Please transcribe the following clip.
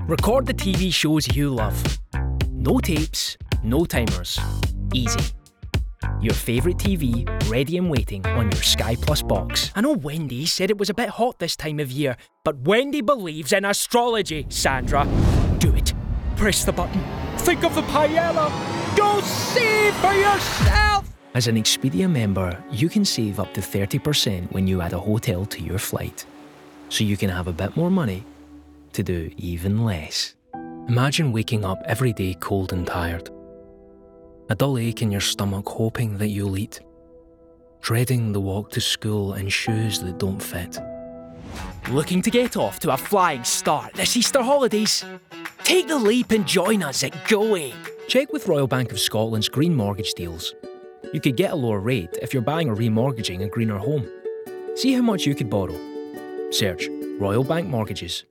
Record the TV shows you love. No tapes, no timers. Easy. Your favourite TV ready and waiting on your Sky Plus box. I know Wendy said it was a bit hot this time of year, but Wendy believes in astrology, Sandra. Do it. Press the button. Think of the paella. Go see for yourself! As an Expedia member, you can save up to 30% when you add a hotel to your flight. So you can have a bit more money to do even less. Imagine waking up every day cold and tired. A dull ache in your stomach hoping that you'll eat. Dreading the walk to school in shoes that don't fit. Looking to get off to a flying start this Easter holidays? Take the leap and join us at GoAway. Check with Royal Bank of Scotland's green mortgage deals. You could get a lower rate if you're buying or remortgaging a greener home. See how much you could borrow. Search Royal Bank Mortgages.